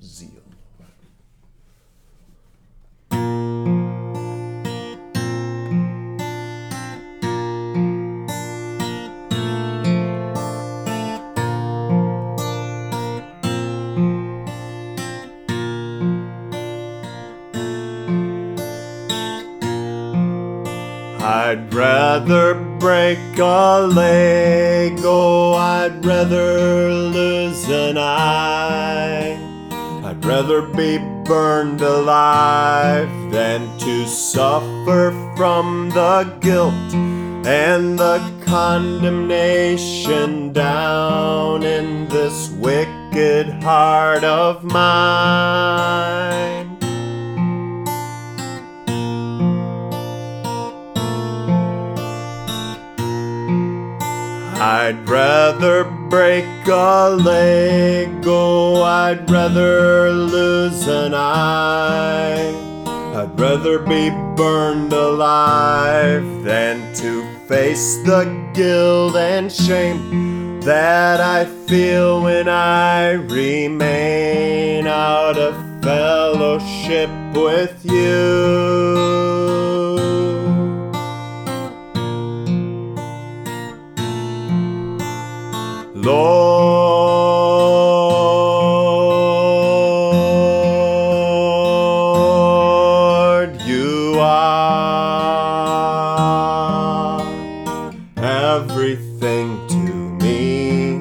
zeal. I'd rather break a leg, oh, I'd rather lose an eye. I'd rather be burned alive than to suffer from the guilt and the condemnation down in this wicked heart of mine. I'd rather break a leg, oh, I'd rather lose an eye. I'd rather be burned alive than to face the guilt and shame that I feel when I remain out of fellowship with you. Lord, you are everything to me.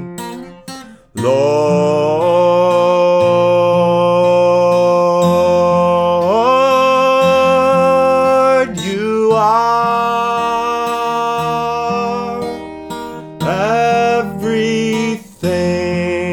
Lord, you are everything.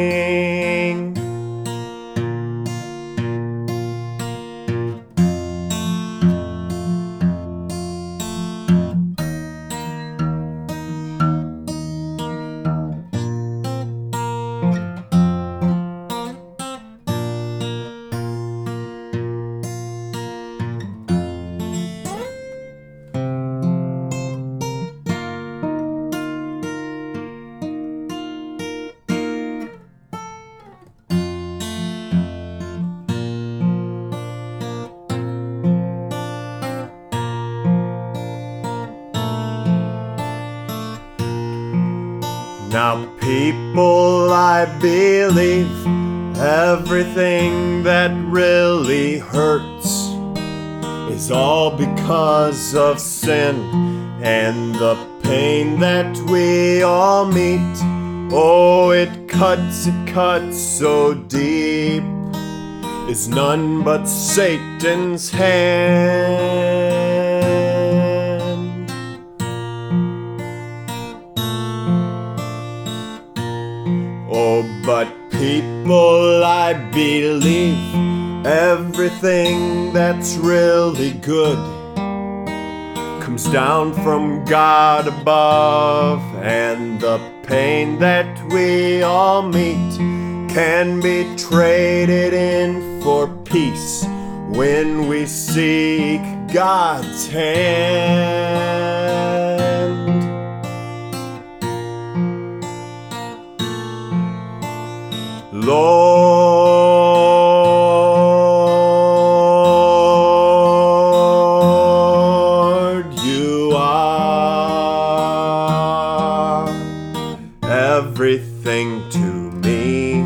Now, people, I believe everything that really hurts is all because of sin and the pain that we all meet. Oh, it cuts so deep. Is none but Satan's hand. Oh, but people, I believe everything that's really good comes down from God above, and the pain that we all meet can be traded in for peace when we seek God's hand. Lord, you are everything to me.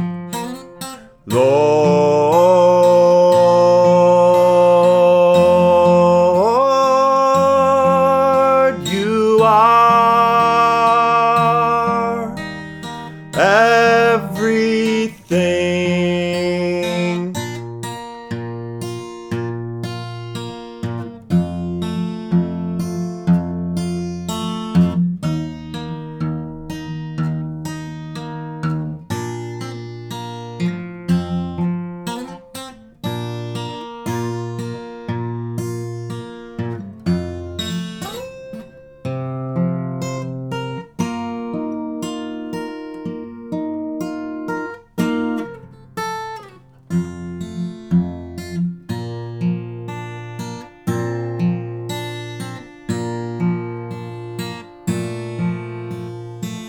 Lord, you are everything.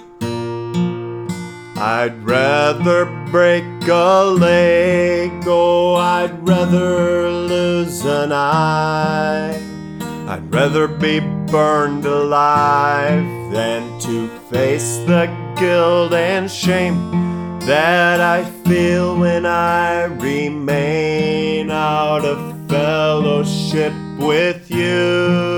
I'd rather break a leg, oh, I'd rather lose an eye. I'd rather be burned alive than to face the guilt and shame that I feel when I remain out of fellowship with you.